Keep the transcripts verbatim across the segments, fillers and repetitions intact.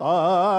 आ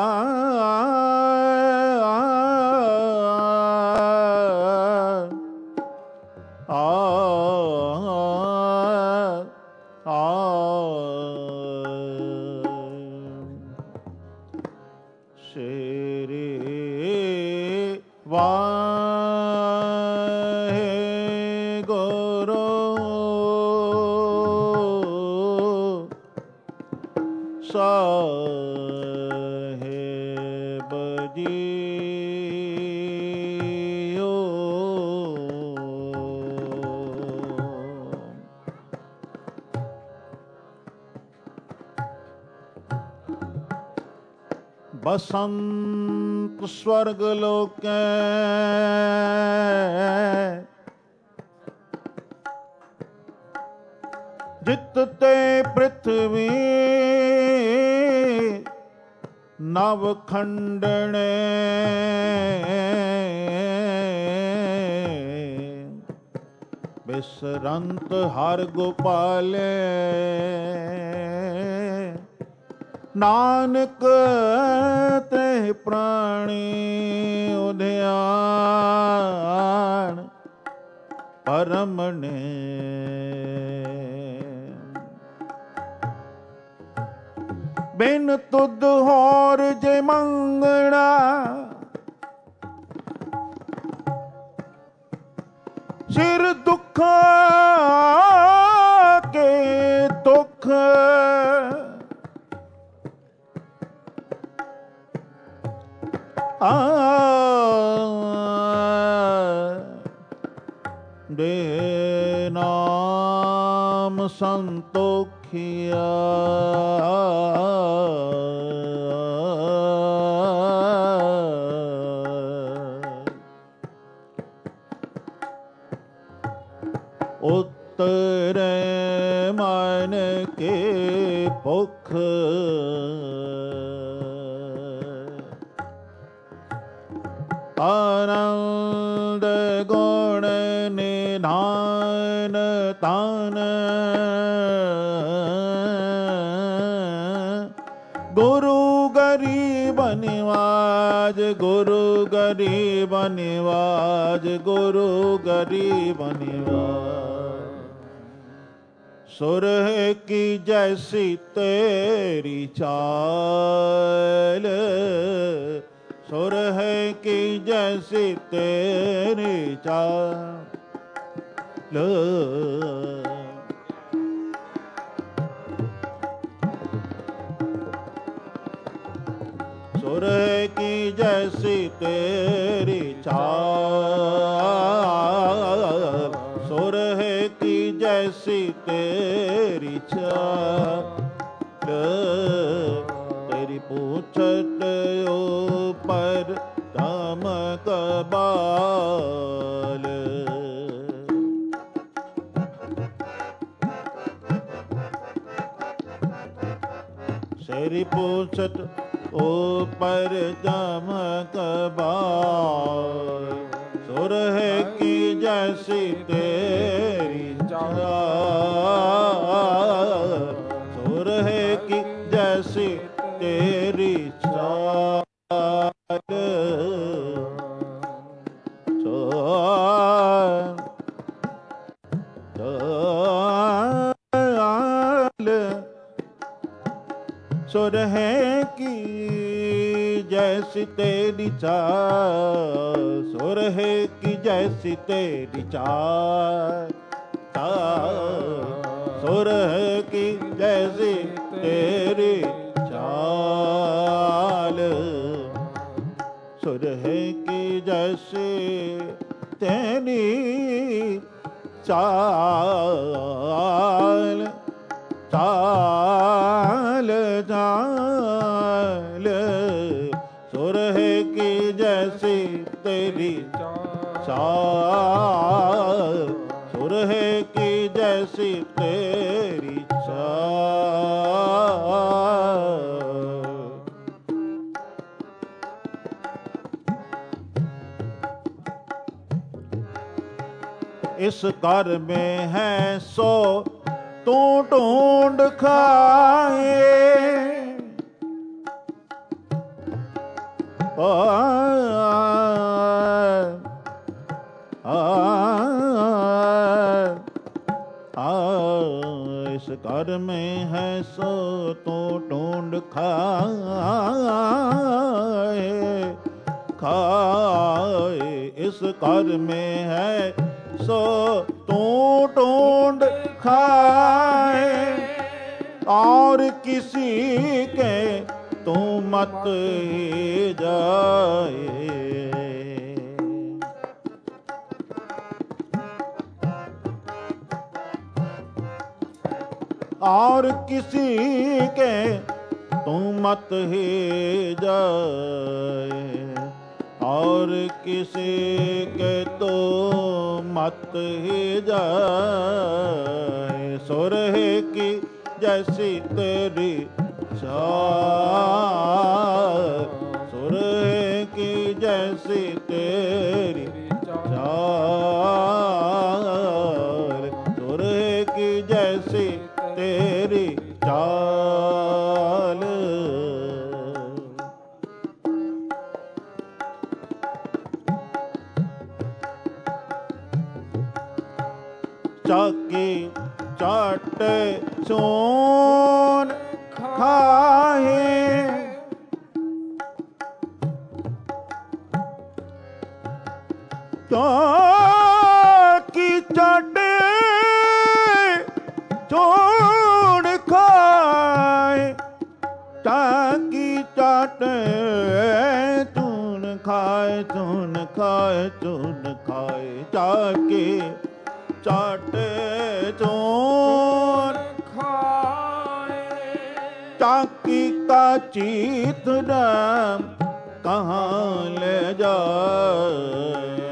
बसंत स्वर्ग लोकै जितते पृथ्वी नव खंडने बिसरंत हर गोपाले नानक ते प्राणी उद्यान परम ने बिन तुद होर जे मंगना सिर दुखा के दुख आ दे नाम संतोखिया उत्तरे मन के भुख आनंद गुण निधान तान गुरु गरीब निवाज गुरु गरीब निवाज गुरु गरीब निवाज सुर की जैसी तेरी चाल सुर है कि जैसी तेरी चाल सुर है कि जैसी तेरी चाल सुर है कि जैसी तेरी चाल तेरी पूछत पर धमक बाल सेरी पूछत ऊपर धमक बाल सुर है कि जैसी तेरी चाल सुर है कि जैसी तेरी चाल सुर है कि जैसी तेरी चाल सुर है कि जैसी तेरी चाल सुर है कि जैसी तेरी चाल सुर है कि जैसे तेरी चाल चाल चाल सुर है कि जैसी तेरी चाल सुर है कि जैसी तेरी चाल इस घर में है सो तू ढूंढ खाए इस घर में है सो तो ढूंढ खाए खाए। इस घर में है सो तू ढूंढ खाए और किसी के तू मत ही जाए। और किसी के तू मत ही जाए और किसी के तो मत ही जाए। सुरहे की जैसी तेरी चाल सुरहे की जैसी तेरी चाल सुरहे की जैसी तेरी चाल। चाकी चाटे सोन खाए चाकी चाटे सोन खाए चाकी चाटे चून खाए चून खाए चून खाए चाकी चाटे चून खाए। चाकी का चीत राम कहाँ ले जाए।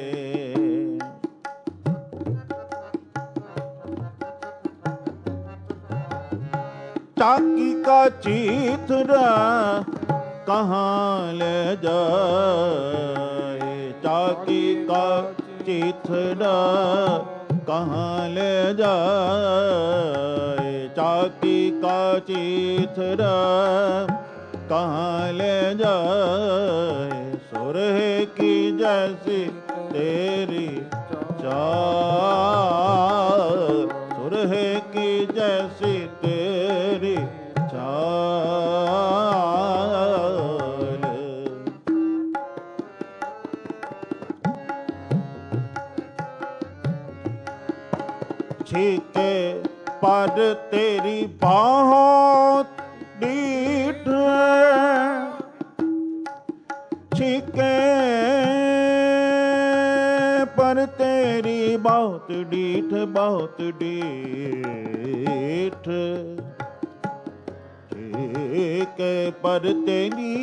चाकी का चीथड़ा कहाँ ले जाए। चाकी का चीथड़ा कहाँ ले जाए। चाकी का चीथड़ा कहाँ ले जाए। सुरहे की जैसी तेरी चाल सुरहे की जैसी तेरी चाल। छीके पर तेरी बहुत डीठ छीके पर तेरी बहुत डीठ बहुत डीठ छीके पर तेरी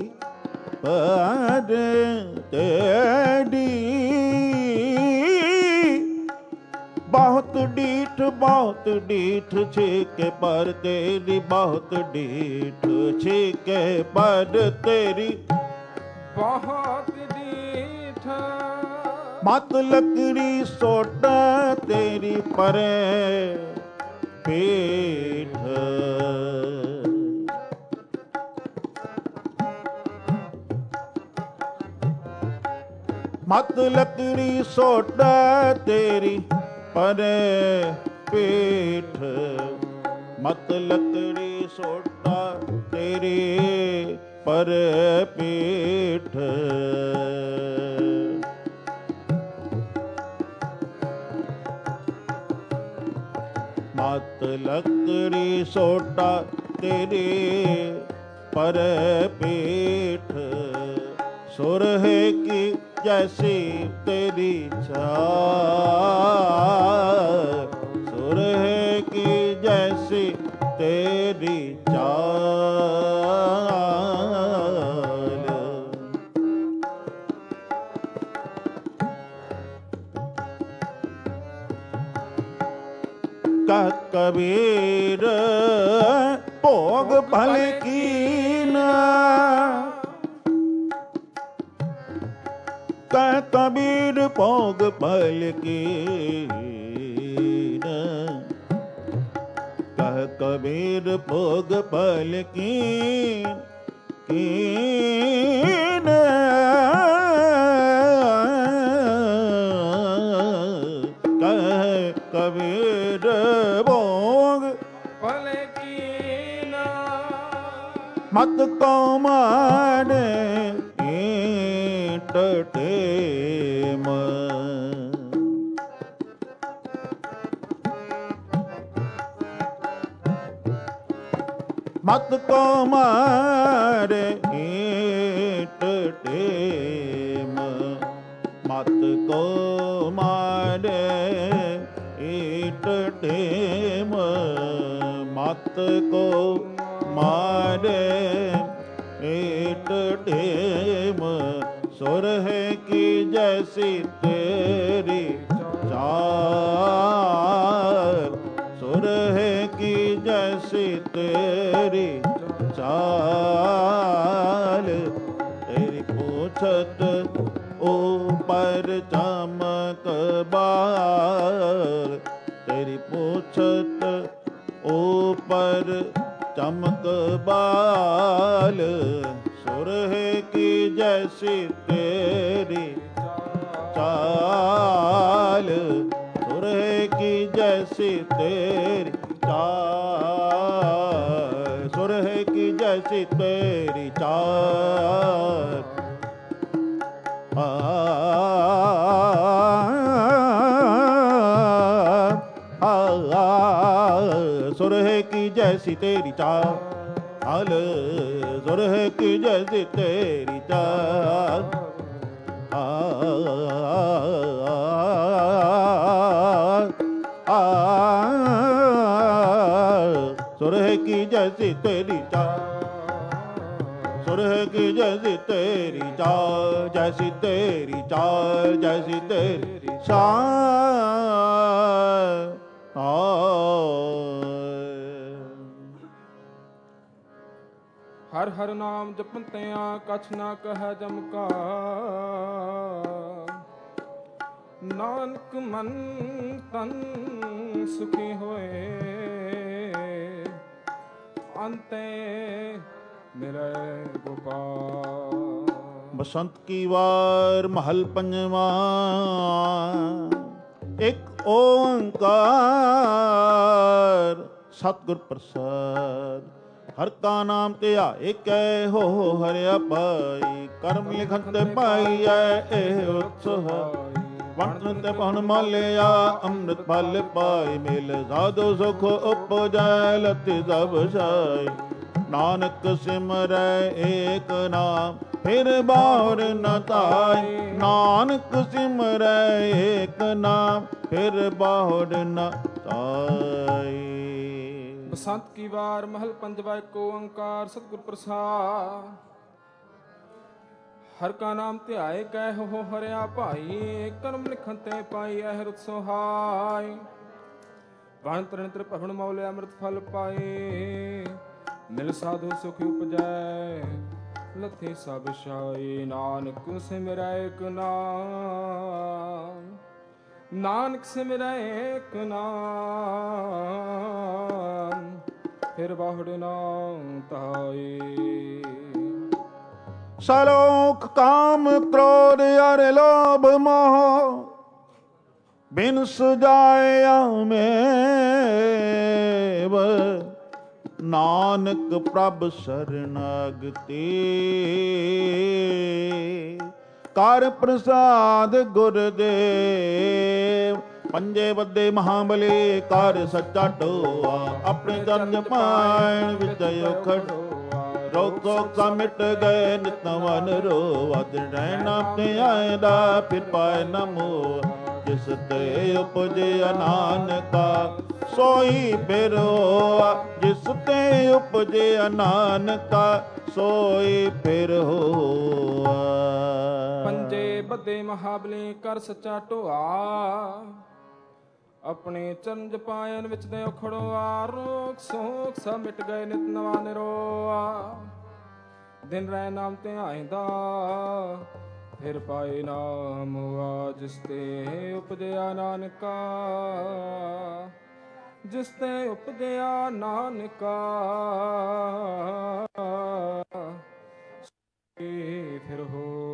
पर तेरी बहुत डीठ बहुत डीठ छीके पर तेरी बहुत डीठ छीके पर तेरी बहुत डीठ। मत लकड़ी सोटा तेरी परे पीठ। मत लकड़ी सोटा तेरी परे पीठ। मत लकड़ी सोटा तेरी परे पीठ। मत लकड़ी सोटा तेरी पर पीठ। सुरहे की जैसी तेरी चाल सुरहे की जैसी तेरी चाल। कह कबीर भोग भल कीना कह कबीर भोग भल कीना कह कबीर भोग भल कीन कीन ਕਹਿ ਕਬੀਰ ਭੋਗ ਭਲੇ ਕੀ ਨਾ ਮਤ ਕੋ ਮਾਰੇ ਏਟ ਟੇਮ ਮਤ ਕੋ ਮਾਰੇ ਏਟ ਟੇਮ ਮਤ ਕੋ ਮਾਰੇ ਏਟ ਟੇਮ ਮਤ ਕੋ ਮਾਰੇ ਏਟ ਟੇਮ ਸੁਰਹ ਕੀ ਜੈਸੀ ਤੇਰੀ ਚਾਲ ਸੁਰਹ ਕੀ ਜੈਸੀ ਤੇਰੀ ਚਾਲ ਤੇਰੀ ਪੂਛਤ ਊਪਰ ਚਮਕ ਬਾਲ ਤੇਰੀ ਪੂਛਤ ਊਪਰ ਚਮਕ ਬਾਲ ਸੁਰਹ ਕੀ ਜੈਸੀ ਤੇਰੀ ਚਾਲ ਸੁਰਹ ਕੀ ਜੈਸੀ ਤੇਰੀ ਚਾਲ ਸੁਰਹ ਕੀ ਜੈਸੀ ਤੇਰੀ ਚਾਲ ਆ ਸੁਰਹ ਕੀ ਜੈਸੀ ਤੇਰੀ ਚਾਲ ਸੁਰਹ ਕੀ ਜੈਸੀ ਤੇਰੀ ਚਾਲ ਆ ਸੁਰਹ ਕੀ ਜੈਸੀ ਤੇਰੀ ਚਾਲ ਸੁਰਹ ਕੀ ਜੈਸੀ ਤੇਰੀ ਚਾਲ ਜੈਸੀ ਤੇਰੀ ਚਾਲ ਜੈਸੀ ਤੇਰੀ ਚਾਲ ਹਰ ਹਰ ਨਾਮ ਜਪੰਤਿਆਂ ਕਛ ਨਾ ਕਹਿ ਜਮਕਾ ਨਾਨਕ ਮਨ ਤਨ ਸੁਖੀ ਹੋਏ ਅੰਤੇ ਮਿਲੇ ਗੋਪਾਲ। ਬਸੰਤ ਕੀ ਵਾਰ ਮਹਲ ਪੰਜਵਾਂ ਇੱਕ ਓੰਕਾਰ ਸਤਿਗੁਰ ਪ੍ਰਸਾਦ ਹਰ ਕਾ ਨਾਮ ਧਿਆਏ ਕੈ ਹੋ ਹਰਿਆ ਪਾਈ ਕਰਮ ਲਿਖਨ ਤੇ ਪਾਈਐ ਇਹ ਉਤਸਹਾਈ ਵੰਡਨ ਤੇ ਪਹੁਨ ਮਾਲਿਆ ਅੰਮ੍ਰਿਤ ਫਲ ਪਾਈ ਮਿਲ ਸਾਧੂ ਸੁਖ ਉਪਜੈ ਲਤਿ ਸਭ ਛਾਈ ਨਾਨਕ ਸਿਮਰੈ ਏਕ ਨਾਮ ਫਿਰ ਬਾਹੁਰ ਨ ਧਾਈ ਨਾਨਕ ਸਿਮਰੈ ਏਕ ਨਾਮ ਫਿਰ ਬਾਹੁਰ ਨ ਧਾਈ। ਬਸੰਤ ਕੀ ਵਾਰ ਮਹਲ ਪੰਜਵਾ ਏਕ ਓੰਕਾਰ ਸਤਿਗੁਰ ਪ੍ਰਸਾਦ ਹਰ ਕਾ ਨਾਮ ਧਿਆਏ ਕਹਿ ਹੋ ਹਰਿਆ ਭਾਈ ਕਰਮ ਲਿਖਨ ਤੇ ਪਾਈ ਅਹਿਰਤ ਸੁਹਾਈ ਵਣ ਤਰਨ ਤਰ ਭਵਨ ਮੌਲਿਆ ਅੰਮ੍ਰਿਤ ਫਲ ਪਾਏ ਮਿਲ ਸਾਧੂ ਸੁਖ ਉਪਜੈ ਲਥੇ ਸਭ ਛਾਈ ਨਾਨਕ ਸਿਮਰੈ ਏਕ ਨਾਮ ਨਾਨਕ ਸਿਮਰੈ ਏਕ ਨਾਮ ਫਿਰ ਬਾਹੁੜ ਨਾ ਧਾਈ। ਸਲੋਕ ਕਾਮ ਕ੍ਰੋਧ ਅਰ ਲੋਭ ਮੋਹ ਬਿਨ ਸੁਜਾਇਆ ਮੇਵ ਨਾਨਕ ਪ੍ਰਭ ਸਰਨਾਗਤੀ ਕਰ ਪ੍ਰਸਾਦ ਗੁਰਦੇਵ ਪੰਜੇ ਵੱਡੇ ਮਹਾਬਲੀ ਕਰ ਸੱਚਾ ਟੋਆ ਆਪਣੇ ਚਰਨ ਪਾਇਣ ਵਿੱਚ ਉਖੜੋ ਰੋਗ ਸੋਗ ਮਿਟ ਗਏ ਨਿਤ ਮਨ ਰੋਵਾ ਦਿਨ ਰਹਿਣਾ ਤੇ ਆਇਦਾ ਫਿਰ ਪਾਏ ਨ ਮੋਹ ਜਿਸ ਤੇ ਉਪਜਿਆ ਨਾਨਕਾ ਸੋਈ ਫਿਰ ਹੋਆ ਜਿਸ ਤੇ ਉਪਜਿਆ ਨਾਨਕਾ ਸੋਈ ਫਿਰ ਹੋਆ। ਪੰਜੇ ਬੱਦੇ ਮਹਾਬਲੀ ਕਰ ਸੱਚਾ ਢੋਆ ਆਪਣੇ ਚਰਨ ਜਪਾਇਨ ਵਿੱਚ ਦੇ ਉਖੜੋਆ ਰੋਗ ਸੋਗ ਸਭ ਮਿਟ ਗਏ ਨਿਤ ਨਵਾ ਨਿਰੋਆ ਦਿਨ ਰਹਿ ਨਾਮ ਤੇ ਆਇਂਦਾ ਫਿਰ ਪਾਏ ਨਾਮ ਹੋਆ ਜਿਸ ਤੇ ਉਪਜਿਆ ਨਾਨਕਾ ਜਿਸ ਤੇ ਉਪਜਿਆ ਨਾਨਕਾ ਫਿਰ ਹੋ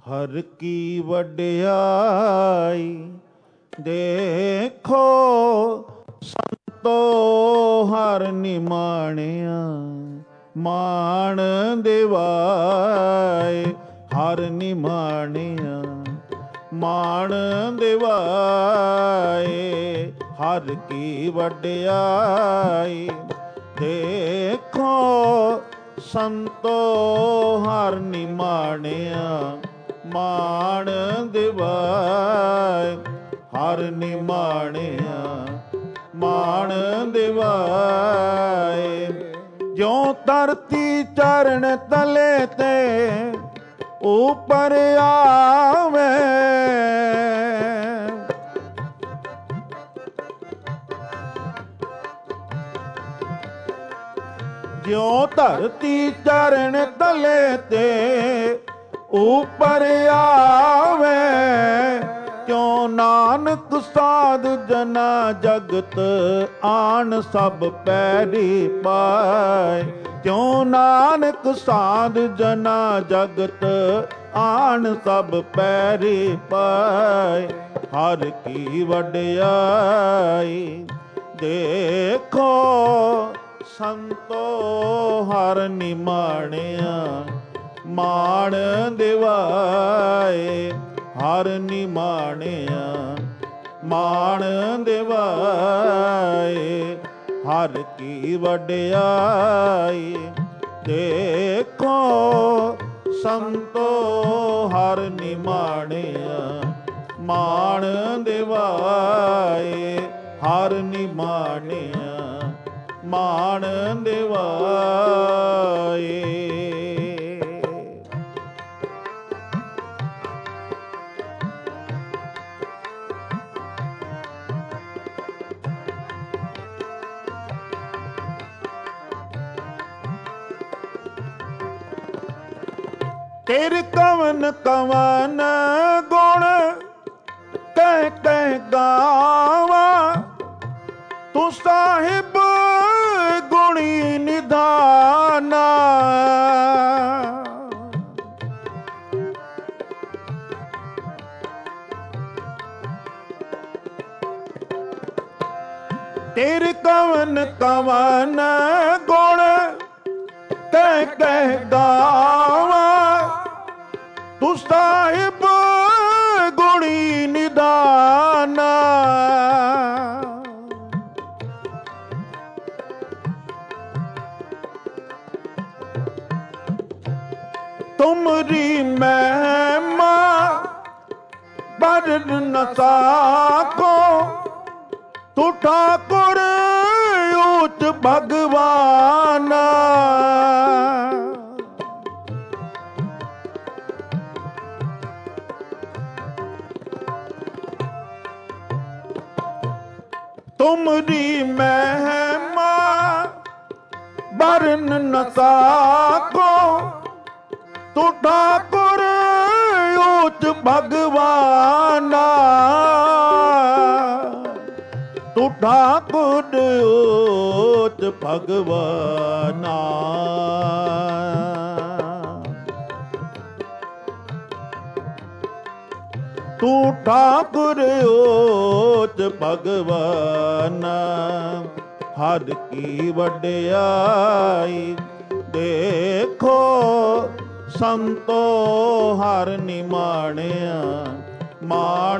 ਹਰ ਕੀ ਵਡਿਆਈ ਦੇਖੋ ਸੰਤੋ ਹਰ ਨਿਮਾਣਿਆ ਮਾਣ ਦਿਵਾਏ ਹਰ ਨਿਮਾਣਿਆ ਮਾਣ ਦਿਵਾਏ ਹਰ ਕੀ ਵਡਿਆਈ ਦੇਖੋ ਸੰਤੋ ਹਰ ਨਿਮਾਣਿਆ ਮਾਣ ਦਿਵਾਏ ਹਰ ਨਿਮਾਣਿਆ ਮਾਣ ਦਿਵਾਏ ਜਿਉ ਧਰਤੀ ਚਰਨ ਤਲੇ ਤੇ ਉਪਰ ਆਵੇ ਜਿਉ ਧਰਤੀ ਚਰਨ ਤਲੇ ਤੇ ਉਪਰ ਆਵੇ ਕਿਉ ਨਾਨਕ ਸਾਧ ਜਨਾ ਜਗਤ ਆਣ ਸਭ ਪੈਰੀ ਪਾਏ ਕਿਉ ਨਾਨਕ ਸਾਧ ਜਨਾ ਜਗਤ ਆਣ ਸਭ ਪੈਰੀ ਪਾਏ ਹਰ ਕੀ ਵਡਿਆਈ ਦੇਖੋ ਸੰਤੋ ਹਰ ਨਿਮਾਣਿਆ ਮਾਣ ਦਿਵਾਏ ਹਰ ਨਿਮਾਣਿਆ ਮਾਣ ਦਿਵਾਏ ਹਰ ਕੀ ਵਡਿਆਈ ਦੇਖੋ ਸੰਤੋ ਹਰ ਨਿਮਾਣਿਆ ਮਾਣ ਦਿਵਾਏ ਹਰ ਨਿਮਾਣਿਆ ਮਾਣ ਦਿਵਾਏ ਤੇਰੇ ਕਵਨ ਕਵਨ ਗੁਣ ਕਹਿ ਕਹਿ ਗਾਵਾਂ ਤੂੰ ਸਾਹਿਬ ਗੁਣੀ ਨਿਧਾਨਾ ਤੇਰੇ ਕਵਨ ਕਵਨ ਗੁਣ ਕਹਿ ਕਹਿ ਗਾਵਾਂ ਤੂੰ ਸਾਹਿਬ ਗੁਣੀ ਨਿਧਾਨਾ ਤੁਮਰੀ ਮਹਿਮਾ ਬਰਨ ਨ ਸਾਕੋ ਤੂੰ ਠਾਕੁਰ ਊਚ ਭਗਵਾਨ ਤੁਮਰੀ ਮਹਿਮਾ ਬਰਨ ਨ ਸਾਕੋ ਤੂੰ ਠਾਕੁਰ ਊਚ ਭਗਵਾਨਾ ਤੂੰ ਠਾਕੁਰ ਊਚ ਭਗਵਾਨਾ ਤੂੰ ਠਾਕੁਰ ਊਚ ਭਗਵਾਨਾ ਹਰ ਕੀ ਵਡਿਆਈ ਦੇਖੋ ਸੰਤੋ ਹਰ ਨਿਮਾਣਿਆ ਮਾਣ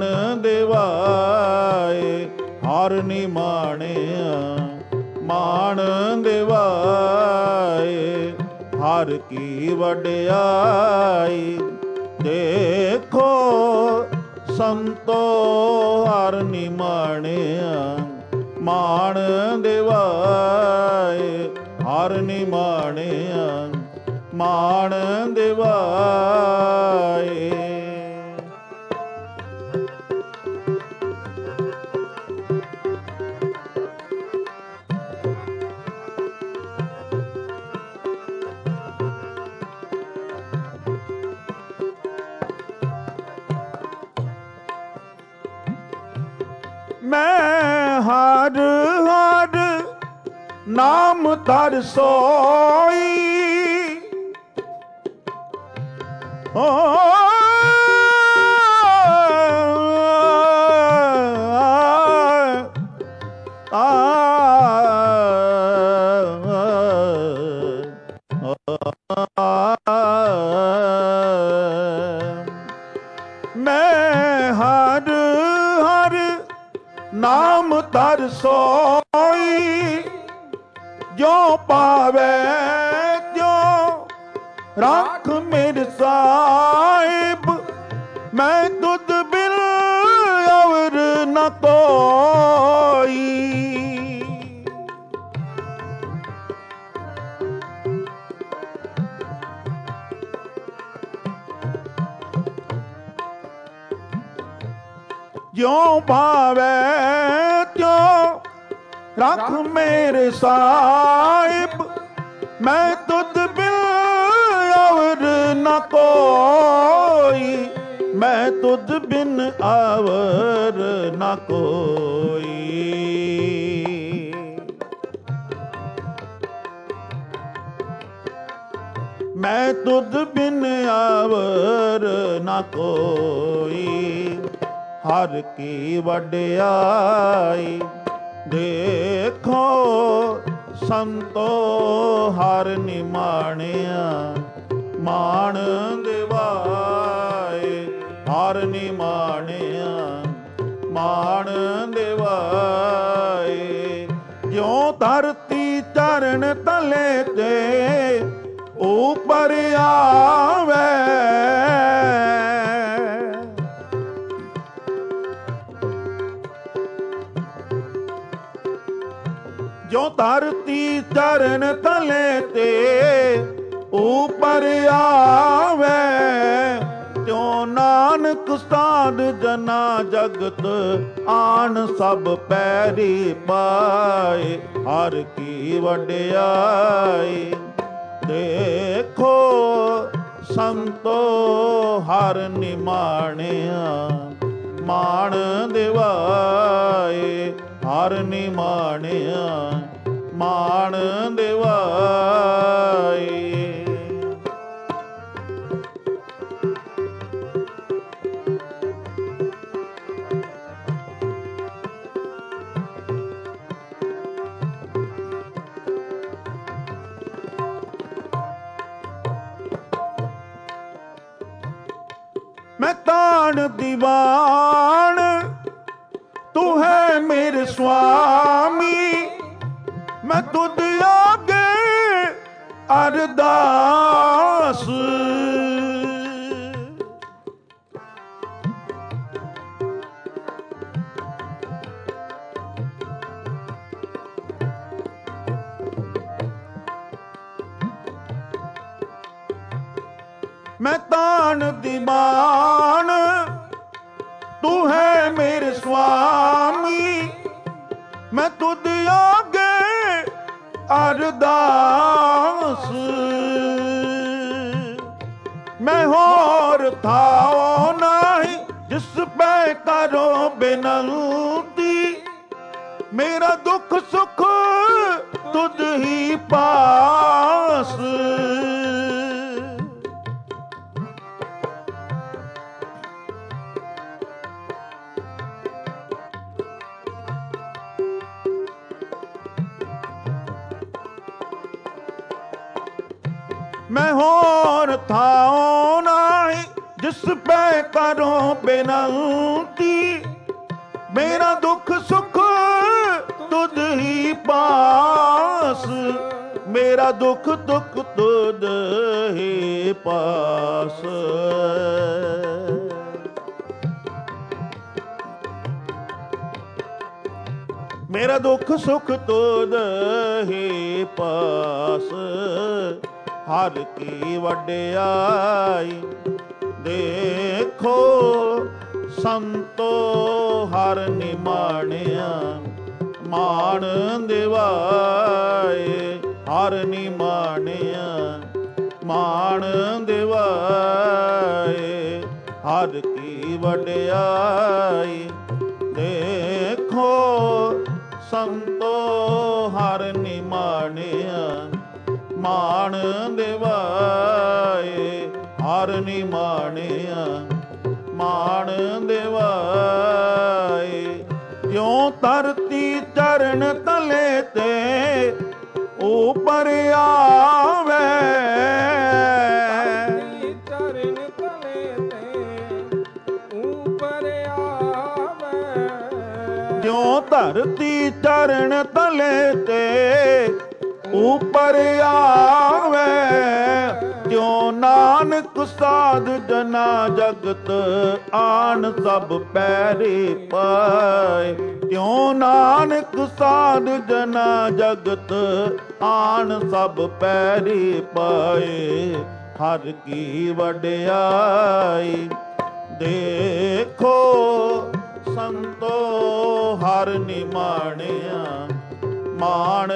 ਦਿਵਾਏ ਹਰ ਨਿਮਾਣਿਆ ਮਾਣ ਦਿਵਾਏ ਹਰ ਕੀ ਵਡਿਆਈ ਦੇਖੋ ਸੰਤੋ ਹਰ ਨਿਮਾਣਿਆ ਮਾਣ ਦਿਵਾਏ ਹਰ ਨਿਮਾਣਿਆ ਮਾਣ ਦਿਵਾਏ ਮੈਂ ਹਰ ਹਰ ਨਾਮ ਧਰ ਸੋਈ ਓ ਆ ਮੈਂ ਹਰ ਹਰ ਨਾਮ ਧਰ ਸੋਈ, ਜੋ ਪਾਵੇ ਤਿਉ ਰੱਖ ਮੇਰੇ ਸਾਹਿਬ। ਮੈਂ ਤੁਧ ਬਿਨ ਔਰ ਨ ਕੋਈ। ਜਿਉ ਭਾਵੇ ਤਿਉ ਰੱਖ ਮੇਰੇ ਸਾਹਿਬ। ਮੈਂ ਤੁਧ ਬਿਨ ਔਰ ਨ ਕੋਈ। ਮੈਂ ਤੁਧ ਬਿਨ ਔਰ ਨ ਕੋਈ। ਮੈਂ ਤੁਧ ਬਿਨ ਔਰ ਨ ਕੋਈ। ਹਰ ਕੀ ਵਡਿਆਈ ਦੇਖੋ ਸੰਤੋ ਹਰ ਨਿਮਾਣਿਆ। ਮਾਣ ਦਿਵਾਏ ਹਰ ਨਿਮਾਣਿਆ। ਮਾਣ ਦਿਵਾਏ ਜਿਉ ਧਰਤੀ ਚਰਨ ਤਲੇ ਤੇ ਉਪਰ ਆਵੇ। ਜੋ ਧਰਤੀ ਚਰਨ ਤਲੇ ਤੇ ਉਪਰ ਆਵੇ। ਤਿਉ ਨਾਨਕ ਸਾਧ ਜਨਾ ਜਗਤ ਆਣ ਸਭ ਪੈਰੀ ਪਾਏ। ਹਰ ਕੀ ਵਡਿਆਈ ਦੇਖੋ ਸੰਤੋ ਹਰ ਨਿਮਾਣਿਆ। ਮਾਣ ਦਿਵਾਏ ਹਰ ਨਿਮਾਣਿਆ। ਮਾਣ ਦਿਵਾਏ। ਮੈਂ ਤਾਣ ਦੀਵਾਨ ਤੂੰ ਹੈ ਮੇਰੇ ਸੁਆਮੀ। ਮੈਂ ਤੁਧ ਆਗੇ ਅਰਦਾਸ। ਮੈਂ ਤਾਣ ਦੀਵਾਨ ਤੂੰ ਹੈ ਮੇਰੇ ਸੁਆਮੀ। ਮੈਂ ਤੁਧ ਆਗੇ ਅਰਦਾਸ। ਮੈਂ ਹੋਰ ਥਾਉ ਨਹੀਂ ਜਿਸ ਪੈ ਕਰੋ ਬਿਨਤੀ। ਮੇਰਾ ਦੁੱਖ ਸੁਖ ਤੁਧ ਹੀ ਪਾਸ। ਮੈਂ ਹੋਰ ਥਾਉ ਨਹੀਂ ਜਿਸ ਪੈ ਕਰੋ ਬਿਨਤੀ। ਮੇਰਾ ਦੁੱਖ ਸੁਖ ਤੁਧ ਹੀ ਪਾਸ। ਮੇਰਾ ਦੁੱਖ ਦੁੱਖ ਤੁਧ ਹੀ ਪਾਸ। ਮੇਰਾ ਦੁੱਖ ਸੁਖ ਤੁਧ ਹੀ ਪਾਸ। ਹਰ ਕੀ ਵਡਿਆਈ ਦੇਖੋ ਸੰਤੋ ਹਰ ਨਿਮਾਣਿਆ। ਮਾਣ ਦਿਵਾਏ ਹਰ ਨਿਮਾਣਿਆ। ਮਾਣ ਦਿਵਾਏ ਹਰ ਕੀ ਵਡਿਆਈ ਦੇਖੋ ਸੰਤੋ ਹਰ ਨਿਮਾਣਿਆ। ਮਾਣ ਦਿਵਾਏ ਹਰ ਨਿਮਾਣਿਆ। ਮਾਣ ਦਿਵਾਏ ਜਿਉ ਜਿਉ ਧਰਤੀ ਚਰਨ ਤਲੇ ਤੇ ਉਪਰ ਆਵੇ, ਧਰਤੀ ਚਰਨ ਤਲੇ ਤੇ ਉਪਰ ਆਵੇ। ਜਿਉ ਧਰਤੀ ਚਰਨ ਤਲੇ ਤੇ ਉਪਰ ਆਵੇ, ਜਿਉ ਨਾਨਕ ਸਾਧ ਜਨਾ ਜਗਤ ਆਣ ਸਭ ਪੈਰੇ ਪਾਏ। ਤਿਉ ਨਾਨਕ ਸਾਧ ਜਨਾ ਜਗਤ ਆਣ ਸਭ ਪੈਰੇ ਪਾਏ। ਹਰ ਕੀ ਵਡਿਆਈ ਦੇਖੋ ਸੰਤੋ ਹਰ ਨਿਮਾਣਿਆ, ਮਾਣ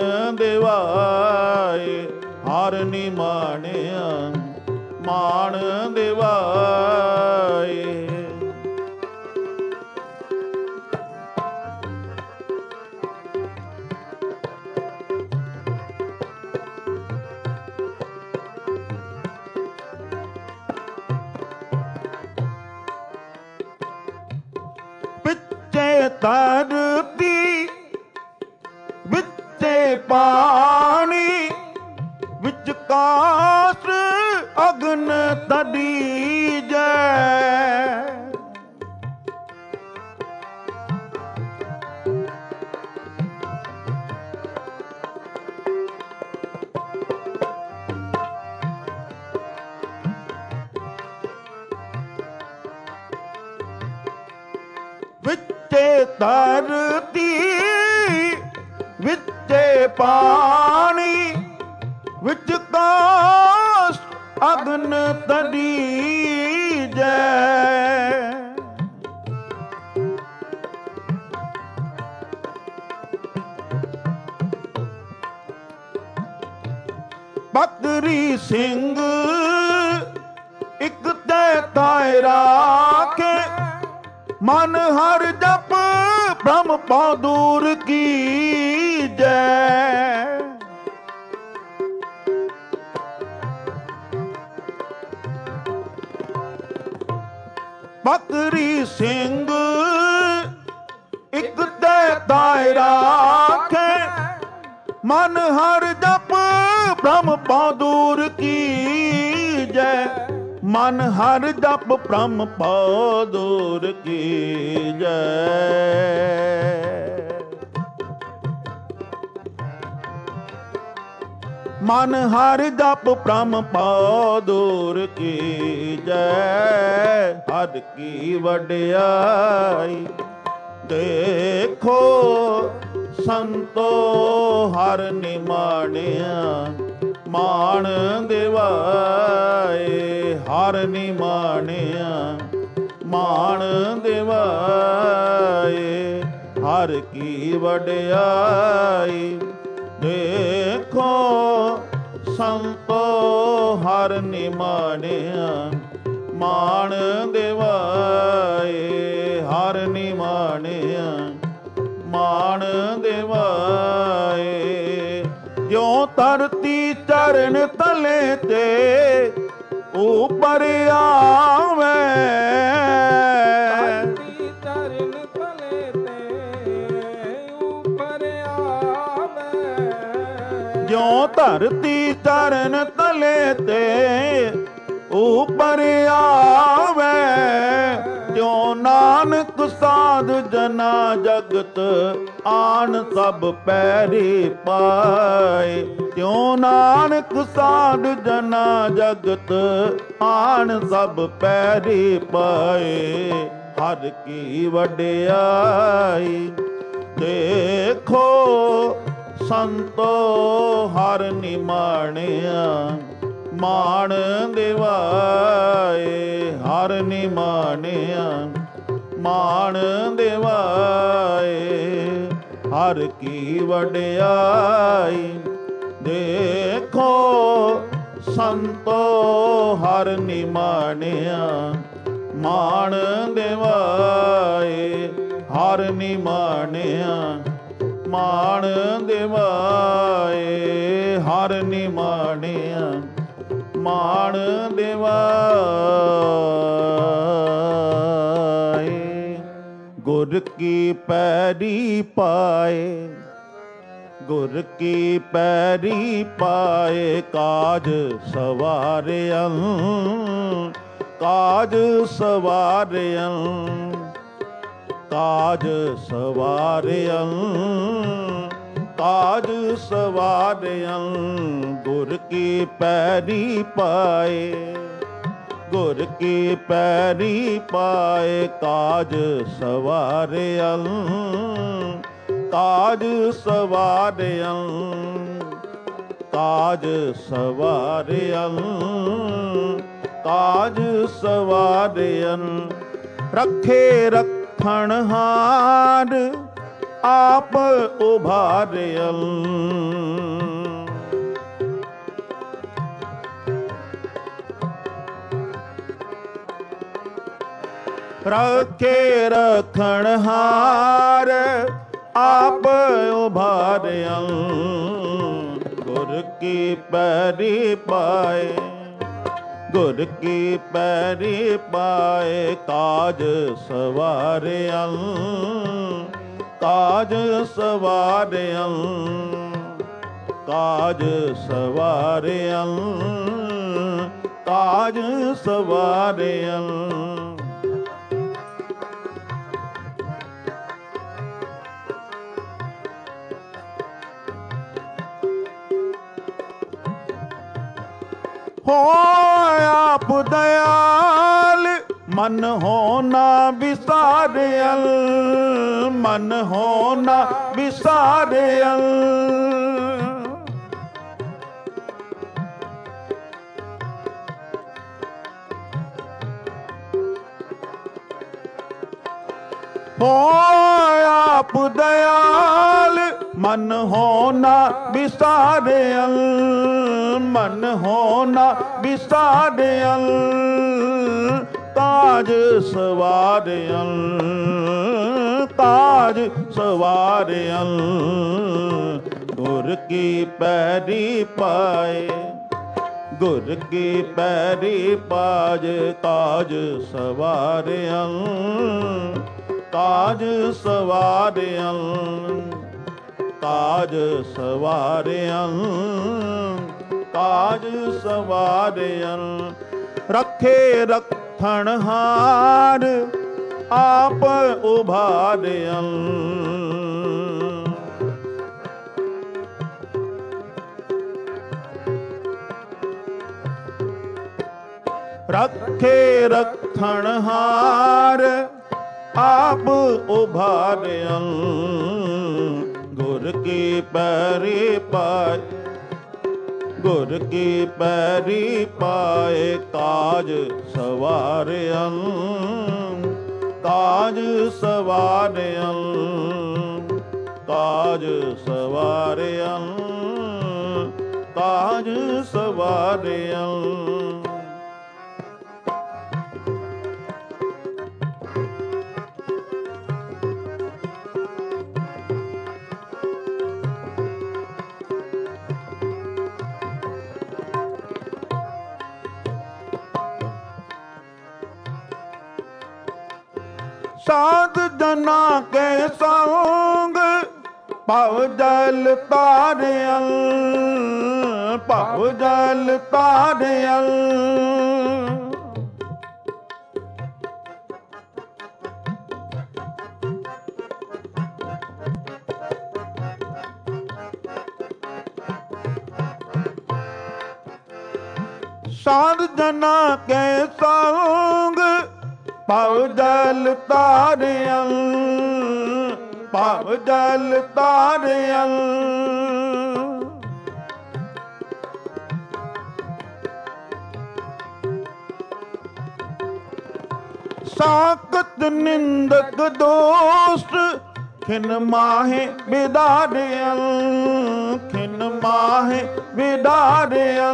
ਦਿਵਾਏ ਹਰ ਨਿਮਾਣਿਆ, ਮਾਣ ਦਿਵਾਏ। ਪਿੱਛੇ ਧਰਤੀ ਵਿੱਚੇ ਪਾਣੀ, ਵਿੱਚ ਕਾਸ ਅਗਨ ਤੜੀਜੈ। ਵਿੱਚੇ ਧਰਤੀ ਵਿੱਚੇ ਪਾਣੀ, ਵਿੱਚ ਕਾਸ ਅਗਨ ਤੜੀਜੈ। ਬਕਰੀ ਸਿੰਘ ਇੱਕ ਤੇ ਤਾਏ ਰਾਖੇ, ਮਨ ਹਰ ਜਪ ਬ੍ਰਹਮ ਪਉ ਦੂਰ ਕੀਜੈ। ਬਕਰੀ ਸਿੰਘ ਇੱਕ ਤੇ ਤਾਏ ਰਾਖੇ, ਮਨ ਹਰ ਜਪ ਬ੍ਰਹਮ ਪਉ ਦੂਰ ਕੀਜੈ। ਮਨ ਹਰ ਜਪ ਬ੍ਰਹਮ ਪਉ ਦੂਰ ਕੀਜੈ। ਮਨ ਹਰ ਜਪ ਬ੍ਰਹਮ ਪਉ ਦੂਰ ਕੀਜੈ। ਹਰ ਕੀ ਵਡਿਆਈ ਦੇਖੋ ਸੰਤੋ ਹਰ ਨਿਮਾਣਿਆ, ਮਾਣ ਦਿਵਾਏ ਹਰ ਨਿਮਾਣਿਆ, ਮਾਣ ਦਿਵਾਏ। ਹਰ ਕੀ ਵਡਿਆਈ ਦੇਖੋ ਸੰਤੋ ਹਰ ਨਿਮਾਣਿਆ, ਮਾਣ ਦਿਵਾਏ ਹਰ ਨਿਮਾਣਿਆ, ਮਾਣ ਦਿਵਾਏ। ਜਿਉ ਧਰਤੀ ਚਰਨ ਤਲੇ ਤੇ ਉਪਰ ਆਵੇ, ਧਰਤੀ ਚਰਨ ਤਲੇ ਤੇ ਉਪਰ ਆਵੇ। ਜਿਉ ਧਰਤੀ ਚਰਨ ਤਲੇ ਤੇ ਉਪਰ ਆਵੇ, ਤਿਉ ਨਾਨਕ ਸਾਧ ਜਨਾ ਜਗਤ ਆਣ ਸਭ ਪੈਰੇ ਪਾਏ। ਤਿਉ ਨਾਨਕ ਸਾਧ ਜਨਾ ਜਗਤ ਆਣ ਸਭ ਪੈਰੇ ਪਾਏ। ਹਰ ਕੀ ਵਡਿਆਈ ਦੇਖੋ ਸੰਤੋ ਹਰ ਨਿਮਾਣਿਆ, ਮਾਣ ਦਿਵਾਏ ਹਰ ਨਿਮਾਣਿਆ, ਮਾਣ ਦਿਵਾਏ। ਹਰ ਕੀ ਵਡਿਆਈ ਦੇਖੋ ਸੰਤੋ ਹਰ ਨਿਮਾਣਿਆ, ਮਾਣ ਦਿਵਾਏ ਹਰ ਨਿਮਾਣਿਆ, ਮਾਣ ਦਿਵਾਏ ਹਰ ਨਿਮਾਣਿਆ, ਮਾਣ ਦਿਵਾਏ। ਗੁਰ ਕੀ ਪੈਰੀ ਪਾਏ, ਗੁਰ ਕੀ ਪੈਰੀ ਪਾਏ, ਕਾਜ ਸਵਾਰਿਆ ਕਾਜ ਸਵਾਰਿਆ ਕਾਜ ਸਵਾਰਿਆ ਕਾਜ ਸਵਾਰਿਆ, ਗੁਰ ਕੀ ਪੈਰੀ ਪਾਏ, ਗੁਰ ਕੀ ਪੈਰੀ ਪਾਏ, ਕਾਜ ਸਵਾਰਿਆ ਕਾਜ ਸਵਾਰਿਆ ਕਾਜ ਸਵਾਰਿਆ ਕਾਜ ਸਵਾਰਿਆ, ਰੱਖੇ ਰੱਖਣਹਾਰ ਆਪ ਉਭਾਰਿਆ, ਰੱਖੇ ਰੱਖਣਹਾਰ ਆਪ ਉਭਾਰਿਆ, ਗੁਰ ਕੀ ਪੈਰੀ ਪਾਏ, ਗੁਰ ਕੀ ਪੈਰੀ ਪਾਏ, ਕਾਜ ਸਵਾਰਿਆ ਕਾਜ ਸਵਾਰਿਆ ਕਾਜ ਸਵਾਰਿਆ ਕਾਜ ਸਵਾਰਿਆ, ਹੋਇ ਆਪ ਦਇਆਲ ਮਨ ਹੋ ਨਾ ਵਿਸਾਰਿਆ, ਮਨ ਹੋ ਨਾ ਵਿਸਾਰਿਆ, ਹੋਇ ਆਪ ਦਇਆਲ ਮਨ ਹੋ ਨਾ ਵਿਸਾਰਿਆ, ਮਨ ਹੋ ਨਾ ਵਿਸਾਰਿਆ, ਕਾਜ ਸਵਾਰਿਆ ਕਾਜ ਸਵਾਰਿਆ, ਗੁਰ ਕੀ ਪੈਰੀ ਪਾਏ, ਗੁਰ ਕੀ ਪੈਰੀ ਪਾਜ, ਕਾਜ ਸਵਾਰਿਆ ਕਾਜ ਸਵਾਰਿਆ ਕਾਜ ਸਵਾਰਿਆ ਕਾਜ ਸਵਾਰਿਆ, ਰੱਖੇ ਰੱਖਣਹਾਰ ਆਪ ਉਭਾਰਿਆ, ਰੱਖੇ ਰੱਖਣਹਾਰ ਆਪ ਉਭਾਰਿਆ, ਗੁਰ ਕੀ ਪੈਰੀ ਪਾਏ, ਗੁਰ ਕੀ ਪੈਰੀ ਪਾਏ, ਕਾਜ ਸਵਾਰਿਆ ਕਾਜ ਸਵਾਰਿਆ ਕਾਜ ਸਵਾਰਿਆ ਕਾਜ ਸਵਾਰਿਆ, ਸਾਧ ਜਨਾ ਕੇ ਸੰਗ ਭਵ ਜਲ ਤਾਰਿਆ ਭਵ ਜਲ ਤਾਰਿਆ, ਸਾਧ ਜਨਾ ਕੇ ਸੰਗ ਭਵ ਜਲ ਤਾਰਿਆ ਭਵ ਜਲ ਤਾਰਿਆ, ਸਾਕਤ ਨਿੰਦਕ ਦੋਸਤ ਖਿਨ ਮਾਹੇ ਵਿਦਾਰਿਆ ਖਿਨ ਮਾਹੇ ਵਿਦਾਰਿਆ,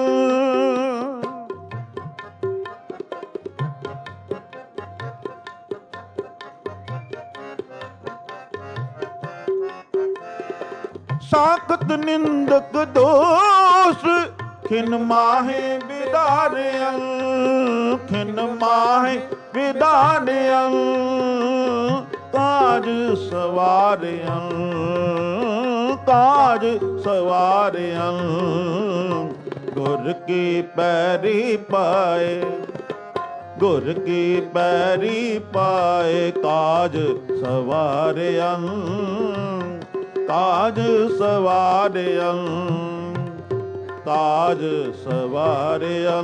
ਸਾਖਤ ਨਿੰਦਕ ਦੋਸ ਖਿਨ ਮਾਹੇ ਵਿਦਾਰਿਆ ਖਿਨ ਮਾਹੇ ਵਿਦਾਰਿਆ, ਕਾਜ ਕਾਜ ਸਵਾਰਿਆਂ ਕਾਜ ਸਵਾਰਿਆਂ ਗੁਰ ਕੀ ਪੈਰੀ ਪਾਏ ਗੁਰ ਕੀ ਪੈਰੀ ਪਾਏ ਕਾਜ ਸਵਾਰਿਆਂ ਕਾਜ ਸਵਾਰਿਆਂ ਕਾਜ ਸਵਾਰਿਆਂ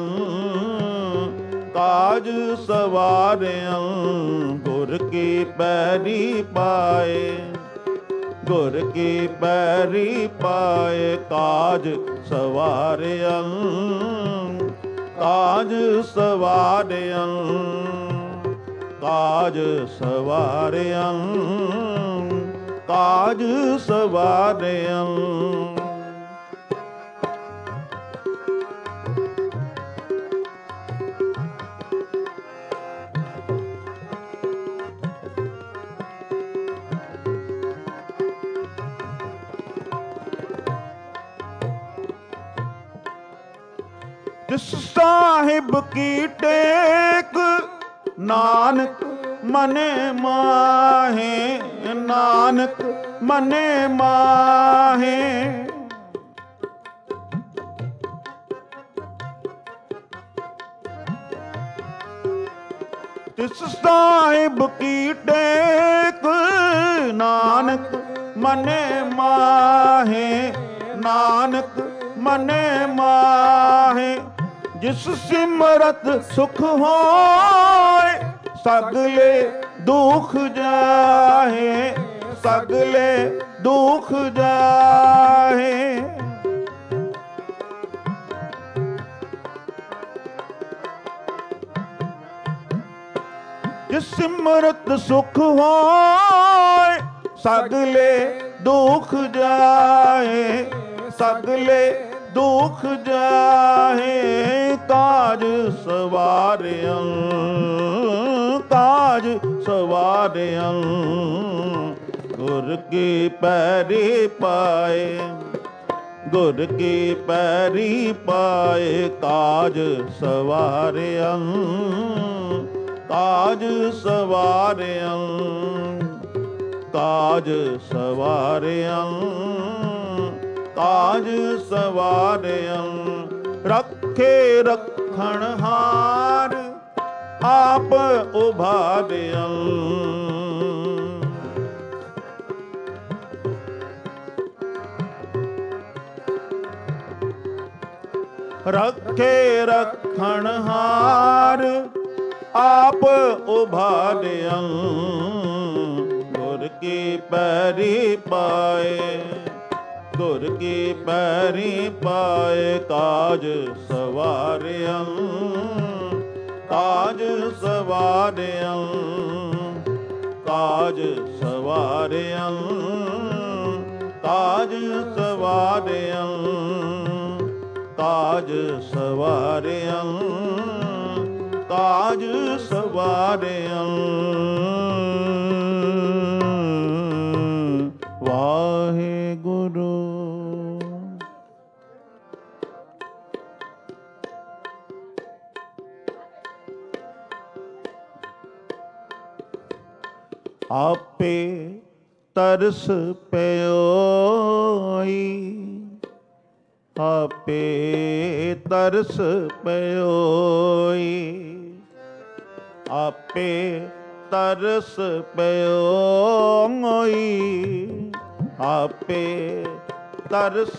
ਕਾਜ ਸਵਾਰਿਆਂ ਗੁਰ ਕੀ ਪੈਰੀ ਪਾਏ ਗੁਰ ਕੀ ਪੈਰੀ ਪਾਏ ਕਾਜ ਸਵਾਰਿਆਂ ਕਾਜ ਸਵਾਰਿਆਂ ਕਾਜ ਸਵਾਰਿਆਂ ਕਾਜ ਸਵਾਰਿਆਂ ਜਿਸ ਸਾਹਿਬ ਕੀ ਟੇਕ ਨਾਨਕ ਮਨੇ ਮਾਹੇ ਨਾਨਕ ਮਨੇ ਮਾਹੇ ਜਿਸ ਸਾਹਿਬ ਕੀ ਟੇਕ ਨਾਨਕ ਮਨੇ ਮਾਹੇ ਨਾਨਕ ਮਨੇ ਮਾਹੇ ਜਿਸ ਸਿਮਰਤ ਸੁਖ ਹੋਏ ਸਗਲੇ ਦੁਖ ਜਾਹੇ ਸਗਲੇ ਦੁਖ ਜਾਹੇ ਜਿਸ ਸਿਮਰਤ ਸੁਖ ਹੋਏ ਸਗਲੇ ਦੁਖ ਜਾਹੇ ਸਗਲੇ ਦੁਖ ਜਾਹੇ ਕਾਜ ਸਵਾਰਿਆਂ ਕਾਜ ਸਵਾਰਿਆਂ ਗੁਰ ਕੀ ਪੈਰੀ ਪਾਏ ਗੁਰ ਕੀ ਪੈਰੀ ਪਾਏ ਕਾਜ ਸਵਾਰਿਆਂ ਕਾਜ ਸਵਾਰਿਆਂ ਕਾਜ ਸਵਾਰਿਆਂ ਕਾਜ ਸਵਾਰਿਆਂ ਰੱਖੇ ਰੱਖਣ ਹਾਰ ਆਪ ਉਭਾਰਿਆਂ ਰੱਖੇ ਰੱਖਣ ਹਾਰ ਆਪ ਉਭਾਰਿਆਂ ਗੁਰ ਕੀ ਪੈਰੀ ਪਾਏ ਗੁਰ ਕੀ ਪੈਰੀ ਪਾਏ ਕਾਜ ਸਵਾਰਿਆਂ ਕਾਜ ਸਵਾਰਿਆਂ ਕਾਜ ਸਵਾਰਿਆਂ ਕਾਜ ਸਵਾਰਿਆਂ ਕਾਜ ਸਵਾਰਿਆਂ ਕਾਜ ਸਵਾਰਿਆਂ ਵਾਹਿਗੁਰੂ। ਆਪੇ ਤਰਸ ਪਇਓਈ ਆਪੇ ਤਰਸ ਪਇਓਈ ਆਪੇ ਤਰਸ ਪਇਓਈ ਆਪੇ ਤਰਸ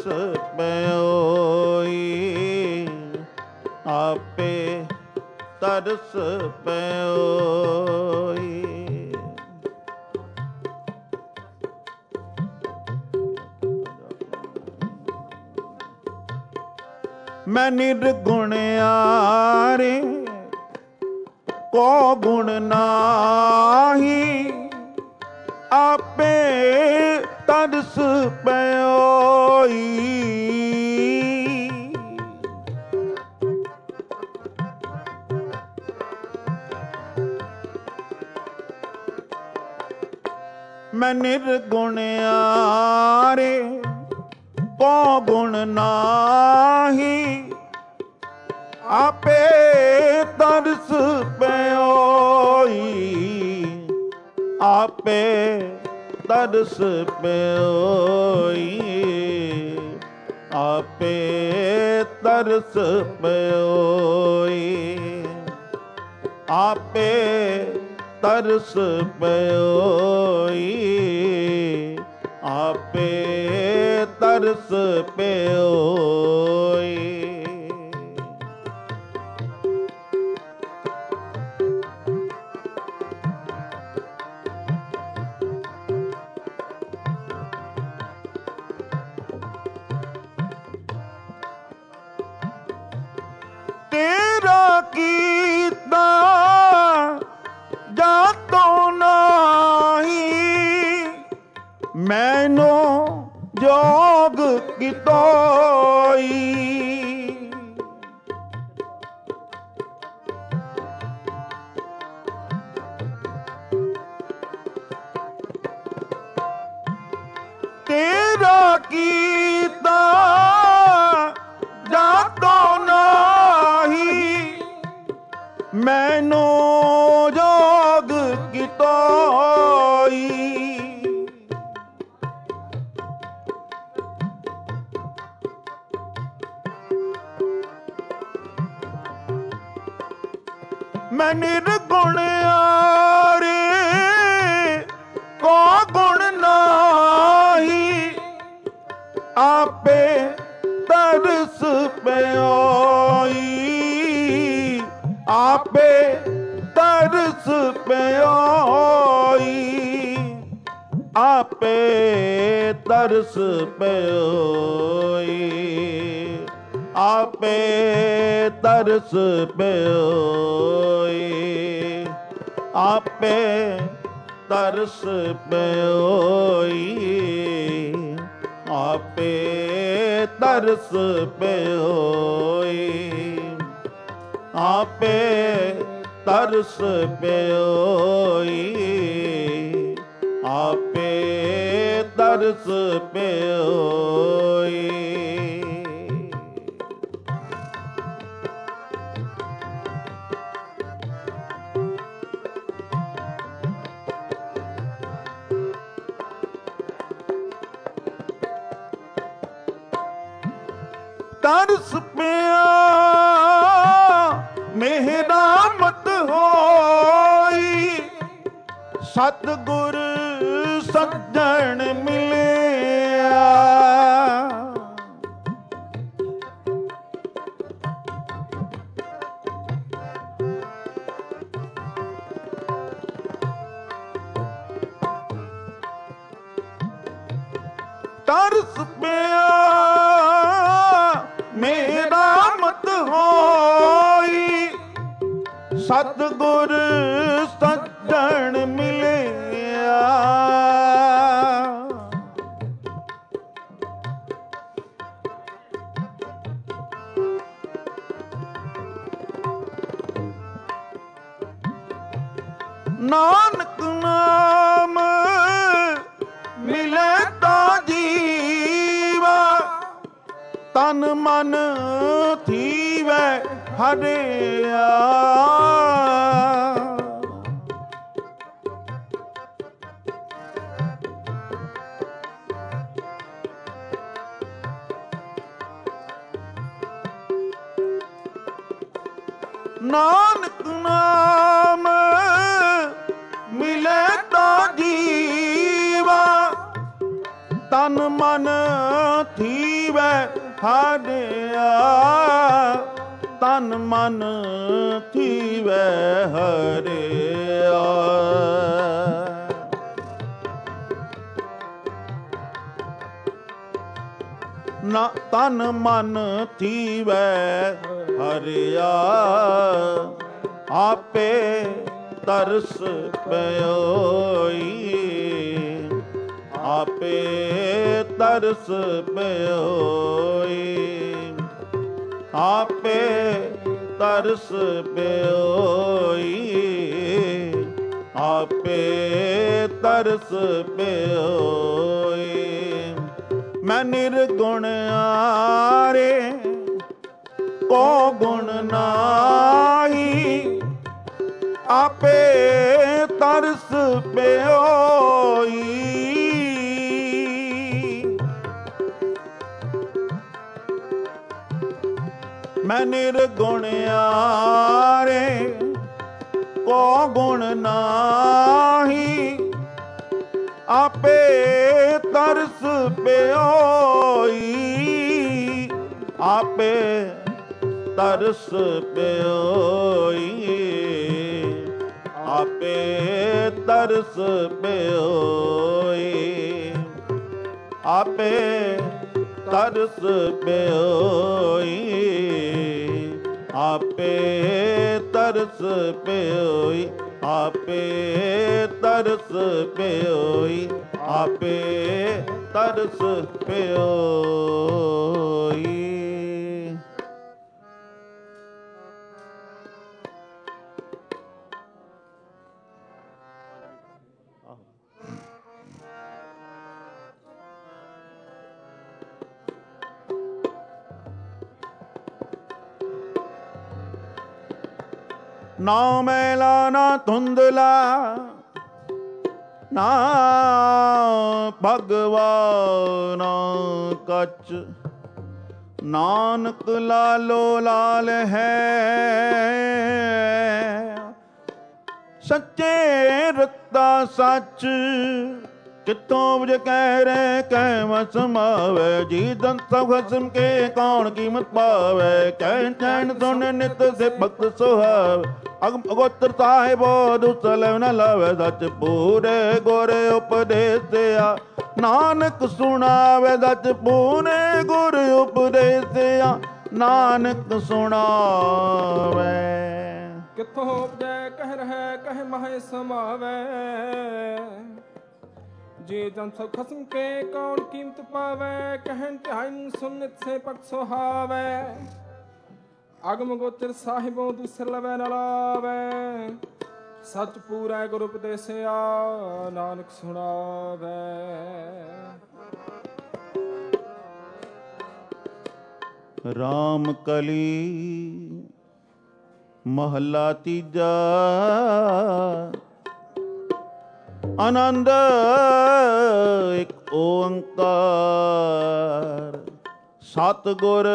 ਪਇਓਈ ਆਪੇ ਤਰਸ ਪਇਓਈ ਮੈਂ ਨਿਰਗੁਣਿਆਰੇ ਕੋ ਗੁਣ ਨਾਹੀ ਆਪੇ ਤਰਸ ਪਇਓਈ ਮੈਂ ਨਿਰਗੁਣਿਆਰੇ ਕੋ ਗੁਣ ਨਾਹੀ ਆਪੇ ਤਰਸ ਪਇਓਈ ਆਪੇ ਤਰਸ ਪਿਓਈ, ਆਪੇ ਤਰਸ ਪਿਓਈ, ਆਪੇ ਤਰਸ ਪਿਓਈ, ਆਪੇ ਤਰਸ ਪਿਓਈ। ਤੇਰਾ ਕੀਤਾ ਜਾਤੋਂ ਨਾਹੀ, ਮੈਨੂੰ ਜੋਗ ਕਿਤੋਈ। ਤੇਰਾ ਕੀਤਾ ਜਾਤੋਂ ਨਾਹੀ, ਮੈਨੂੰ ਜੋਗ ਕਿਤੋਈ। ਮੈਂ ਨਿਰਗੁਣ ਆਰੇ ਕੋ ਗੁਣ ਨਾਹੀ, ਆਪੇ ਤਰਸ ਪਿਓਈ, ਆਪੇ ਤਰਸ ਪਿਓਈ, ਆਪੇ ਤਰਸ ਪਿਓਈ, ਆਪੇ ਤਰਸ ਪਿਓਈ, ਆਪੇ ਤਰਸ ਪਿਓਈ, ਆਪੇ ਤਰਸ ਪਿਓਈ, ਆਪੇ ਤਰਸ ਪਿਓਈ, ਆਪੇ ਤਰਸ ਪਿਓਈ। ਤਰਸ ਪਿਆ ਮਿਹਰਾਮਤ ਹੋਈ, ਸਤਿਗੁਰ ਸੱਜਣ ਮਿਲਿਆ। ਤਰਸ ਪਿਆ ਮਿਹਰਾਮਤ ਹੋਈ, ਸਤਿਗੁਰ ਸੱਜਣ ਮਿਲਿਆ। ਨਾਨਕ ਨਾਮ ਮਿਲੇ ਤਾਂ ਜੀਵਾ, ਤਨ ਮਨ ਥੀਵੈ ਹਰਿਆ। ਨਾਨਕ ਨਾਮ ਮਿਲੇ ਤਾਂ ਜੀਵਾ, ਤਨ ਮਨ ਥੀਵੈ ਹਰਿਆ, ਤਨ ਮਨ ਥੀਵੈ ਹਰਿਆ। ਨਾ ਤਨ ਮਨ ਥੀਵੈ ਹਰਿਆ, ਆਪੇ ਤਰਸ ਪਿਓਈ, ਆਪੇ ਤਰਸ ਪਿਓਈ, ਆਪੇ ਤਰਸ ਪਿਓਈ, ਆਪੇ ਤਰਸ ਪਿਓਈ। ਮੈਂ ਨਿਰਗੁਣ ਆਰੇ ਕੋ ਗੁਣ ਨਾਹੀ, ਆਪੇ ਤਰਸ ਪਿਓਈ। ਮੈਂ ਨਿਰਗੁਣ ਆਰੇ ਕੋ ਗੁਣ ਨਾਹੀ, ਆਪੇ ਤਰਸ ਪਿਓਈ। ਆਪੇ ਤਰਸ ਪਿਓਈ। ਆਪੇ ਤਰਸ ਪਿਓਈ। ਆਪੇ ਤਰਸ ਪਿਓਈ। ਆਪੇ ਤਰਸ ਪਿਓਈ। ਆਪੇ ਤਰਸ ਪਿਓਈ। ਆਪੇ ਤਰਸ ਪਿਓਈ। ਨਾ ਮੈਲਾ ਨਾ ਧੁੰਦਲਾ, ਨਾ ਭਗਵਾਨਾ ਕੱਚ। ਨਾਨਕ ਲਾਲੋ ਲਾਲ ਹੈ, ਸੱਚੇ ਰਤਾ ਸੱਚ। ਕਿੱਥੋਂ ਵਜ ਕਹਿ ਰੇ ਕਹਿ ਵਸ ਮਾਵੇ, ਜੀ ਦੰਤ ਸਭ ਖਸਮ ਕੇ ਕੌਣ ਕੀਮਤ ਪਾਵੇ। ਕਹਿ ਚੈਨ ਸੁਣ ਨਿਤ ਸੇ ਭਗਤ ਸੁਹਾਵੇ, ਅਗਮ ਅਗੋਤਰ ਸਾਹਿਬੋ ਦੁਸਲ ਨ ਲਵੇ। ਸੱਚ ਪੂਰੇ ਗੁਰ ਉਪਦੇਸਿਆ, ਨਾਨਕ ਸੁਣਾਵੇ। ਸੱਚ ਪੂਰੇ ਗੁਰ ਉਪਦੇਸਿਆ, ਨਾਨਕ ਸੁਣਾਵੇ। ਕਿੱਥੋਂ ਉਪਜੈ ਕਹਿ ਰਹਿ ਕਹਿ ਮਹਿ ਸਮਾਵੈ, ਜੇ ਜਨ ਸਭ ਖਸਮ ਕੇ ਕੌਣ ਕੀਮਤ ਪਾਵੈ। ਕਹਿਣ ਧਿਆਨ ਸੁਨ ਨਿਤ ਸੇ ਭਗਤ ਸੁਹਾਵੈ, ਅਗਮ ਗੋਚਰ ਸਾਹਿਬੋਂ ਦੂਸਰ ਲਵੈ ਨ ਲਾਵੈ। ਸੱਚ ਪੂਰੈ ਗੁਰ ਉਪਦੇਸਿਆ, ਨਾਨਕ ਸੁਣਾਵੈ। ਰਾਮ ਕਲੀ ਮਹਲਾ ਤੀਜਾ, ਆਨੰਦ ਇੱਕ ਓੰਕਾਰ। ਸਤਿਗੁਰ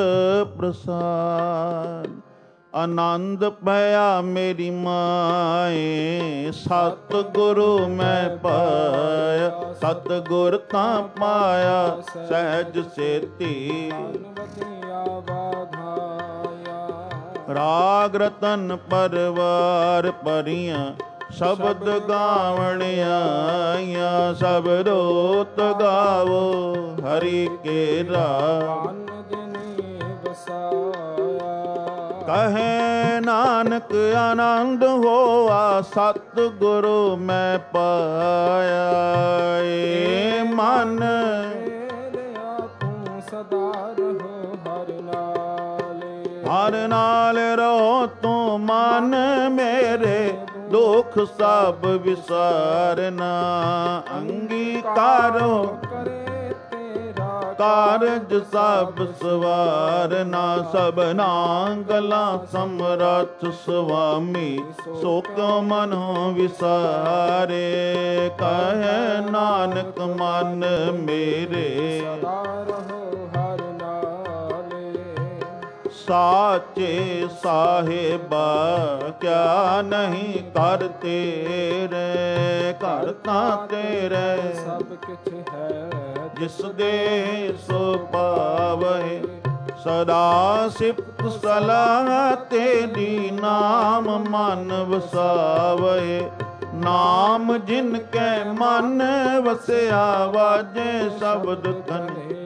ਪ੍ਰਸਾਦ, ਆਨੰਦ ਭਇਆ ਮੇਰੀ ਮਾਏ। ਸਤਿਗੁਰੂ ਮੈਂ ਪਾਇਆ, ਸਤਿਗੁਰ ਤਾਂ ਪਾਇਆ ਸਹਿਜ ਸੇਤੀ। ਰਾਗ ਰਤਨ ਪਰਵਾਰ ਭਰੀਆਂ, ਸ਼ਬਦ ਗਾਵਣ ਆਈਆਂ। ਸਭ ਰੋਤ ਗਾਵੋ ਹਰੀ ਕੇਰਾ, ਕਹੇ ਨਾਨਕ ਆਨੰਦ ਹੋਆ। ਸਤਿਗੁਰੂ ਮੈਂ ਪਾਇਆ, ਏ ਮਨ ਤੂੰ ਸਦਾ ਰਹੋ ਹਰ ਨਾਲੇ। ਹਰ ਨਾਲ ਰਹੋ ਤੂੰ ਮਨ ਮੇਰੇ, ਦੁਖ ਸਭ ਵਿਸਾਰਨਾ। ਅੰਗੀਕਾਰੋ ਕਾਰਜ ਸਭ ਸਵਾਰਨਾ। ਸਭਨਾ ਗਲਾਂ ਸਮਰੱਥ ਸੁਆਮੀ, ਸੋ ਕਿਉ ਮਨੋ ਵਿਸਾਰੇ। ਕਹੈ ਨਾਨਕ ਮਨ ਮੇਰੇ, ਸਾਚੇ ਸਾਹਿਬਾ ਕਿਆ ਨਹੀਂ ਕਰ ਤੇਰੇ। ਘਰ ਤਾਂ ਤੇਰੇ ਸਭ ਕਿਛ ਹੈ, ਜਿਸ ਦੇ ਸੋ ਪਾਵਹਿ। ਸਦਾ ਸਿਫਤ ਸਲਾਹ ਤੇਰੀ, ਨਾਮ ਮਨ ਵਸਾਵਹਿ। ਨਾਮ ਜਿਨ ਕੈ ਮਨ ਵਸਿਆ, ਵਾਜੇ ਸ਼ਬਦ ਕਨੇਰੇ।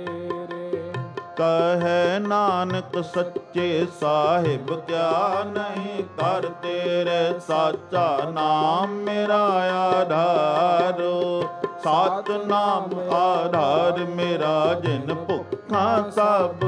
ਕਹੈ ਨਾਨਕ ਸੱਚੇ ਸਾਹਿਬ ਕਿਆ ਨਹੀਂ ਕਰ ਤੇਰੇ। ਸਾਚਾ ਨਾਮ ਮੇਰਾ ਆਧਾਰੋ, ਸਾਚ ਨਾਮ ਆਧਾਰ ਮੇਰਾ। ਜਿਨ ਭੁੱਖਾਂ ਸਭ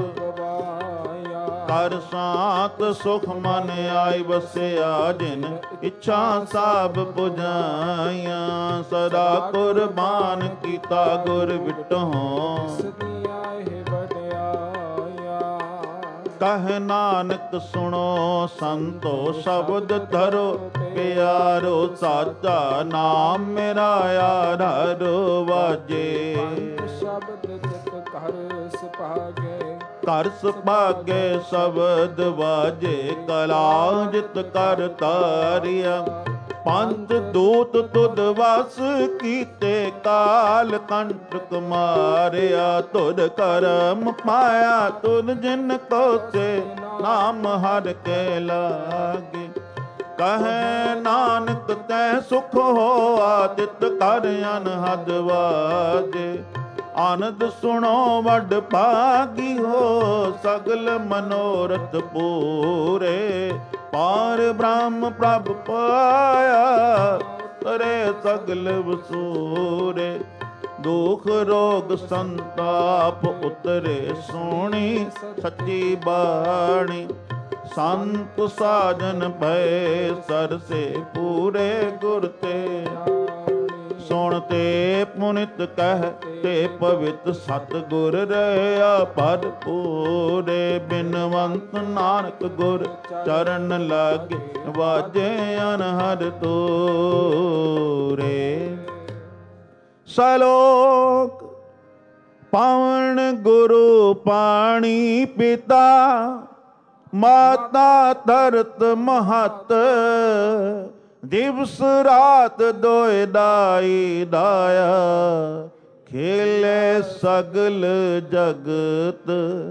ਕਰ ਸਾਤ, ਸੁਖ ਮਨ ਆਈ ਵਸਿਆ। ਜਿਨ ਇੱਛਾ ਸਭ ਪੁਜਾਈਆਂ, ਸਦਾ ਕੁਰਬਾਨ ਕੀਤਾ ਗੁਰ ਵਿਟਹੁ। ਕਹਿ ਨਾਨਕ ਸੁਣੋ ਸੰਤੋ ਸ਼ਬਦ ਧਰੋ ਪਿਆਰੋ ਸਾਚਾ ਨਾਮ ਮੇਰਾ ਯਾਰ ਹਰ ਵਾਜੇ ਸ਼ਬਦ ਜਿਤ ਘਰ ਸੁਭਾਗੇ ਘਰ ਸੁਭਾਗੇ ਸ਼ਬਦ ਵਾਜੇ ਕਲਾ ਜਿਤ ਕਰ ਤਾਰਿਆ ਪੰਜ ਦੂਤ ਤੁਧ ਵਸ ਕੀਤੇ ਕਾਲ ਕੰਟਕ ਮਾਰਿਆ ਤੁਧ ਕਰਮ ਪਾਇਆ ਤੁਧ ਜਿਨ ਕੋ ਤੇ ਨਾਮ ਹਰ ਕੇ ਲਾਗੇ ਕਹੈ ਨਾਨਕ ਤੈ ਸੁਖ ਹੋਆ ਤਿਤ ਕਰ ਅਨਹਦ ਵਾਜੇ ਆਨੰਦ ਸੁਣੋ ਵੱਡ ਭਾਗੀ ਹੋ ਸਗਲ ਮਨੋਰਥ ਪੂਰੇ ਪਾਰ ਬ੍ਰਹਮ ਪ੍ਰਭ ਪਾਇਆ ਤਰੇ ਸਗਲ ਵਸੂਰੇ ਦੁਖ ਰੋਗ ਸੰਤਾਪ ਉਤਰੇ ਸੋਣੀ ਸੱਚੀ ਬਾਣੀ ਸੰਤ ਸਾਜਨ ਭੈ ਸਰਸੇ ਪੂਰੇ ਗੁਰ ਤੇ ਸੁਣ ਤੇ ਪੁਨਿਤ ਕਹਿ ਤੇ ਪਵਿੱਤ ਸਤ ਗੁਰ ਰਹਿਆ ਪਦ ਪੂਰੇ ਬਿਨਵੰਤ ਨਾਨਕ ਗੁਰ ਚਰਨ ਲਾਗੇ ਵਾਜੇ ਅਨਹਦ ਤੂਰੇ ਸਲੋਕ ਪਾਵਨ ਗੁਰੂ ਪਾਣੀ ਪਿਤਾ ਮਾਤਾ ਧਰਤ ਮਹਤ ਦਿਵਸ ਰਾਤ ਦੋਇ ਦਾਈ ਦਾਇਆ ਖੇਲੇ ਸਗਲ ਜਗਤ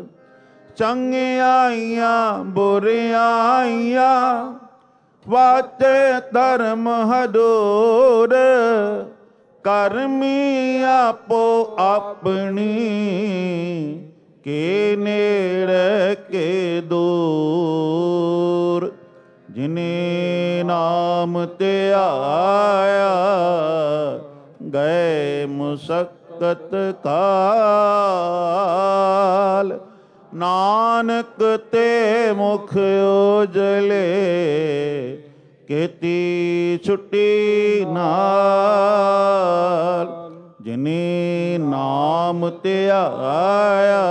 ਚੰਗਿਆਈਆਂ ਬੁਰਿਆਈਆਂ ਵਾਚੇ ਧਰਮ ਹਦੂਰ ਕਰਮੀ ਆਪੋ ਆਪਣੀ ਕੇ ਨੇੜੇ ਕੇ ਦੂਰ ਜਿਨੇ ਨਾਮ ਤੇ ਆਇਆ ਗਏ ਮੁਸਕਤ ਕਾਲ ਨਾਨਕ ਤੇ ਮੁਖ ਉਜਲੇ ਕੀਤੀ ਛੁੱਟੀ ਨਾਲ ਜਿਨੇ ਨਾਮ ਤੇ ਆਇਆ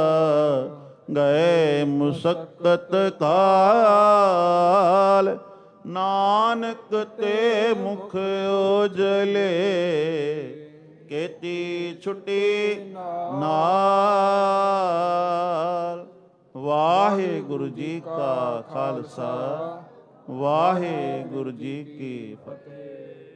ਗਏ ਮੁਸਕਤ ਕਾਲ ਨਾਨਕ ਤੇ ਮੁਖ ਉਜਲੇ ਕੀਤੀ ਛੁੱਟੀ ਨਾਲ। ਵਾਹਿਗੁਰੂ ਜੀ ਕਾ ਖਾਲਸਾ ਵਾਹਿਗੁਰੂ ਜੀ ਕੀ ਫਤਿਹ।